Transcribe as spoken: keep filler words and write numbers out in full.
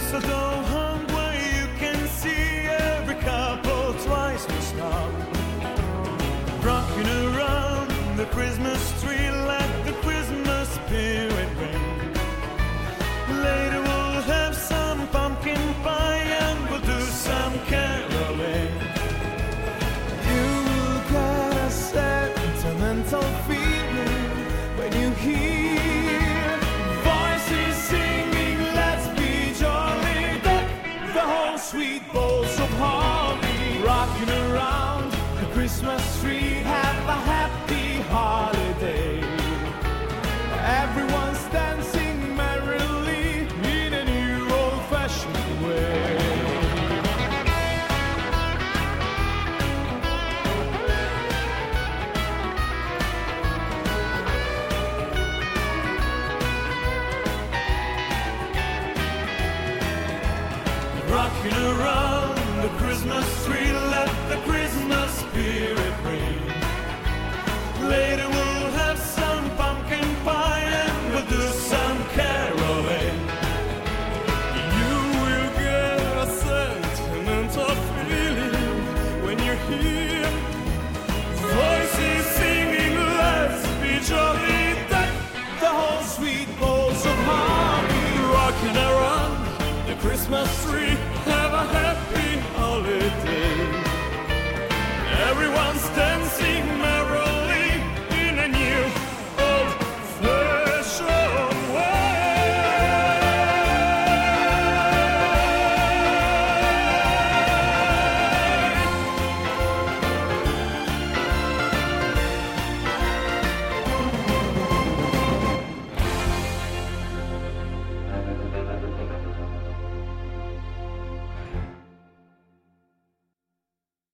So go home where you can see every couple twice to stop. Rocking around the Christmas tree, let the Christmas spirit ring. Later we'll have some pumpkin pie and we'll do some caroling. You will get a sentimental feeling when you hear voices singing, let's be jolly. Deck the whole sweet bowls of holly, rocking around the Christmas tree. Have a happy holiday. Everyone's dancing merrily in a new old-fashioned way. Rocking around the Christmas tree, let the Christmas spirit ring. Later we'll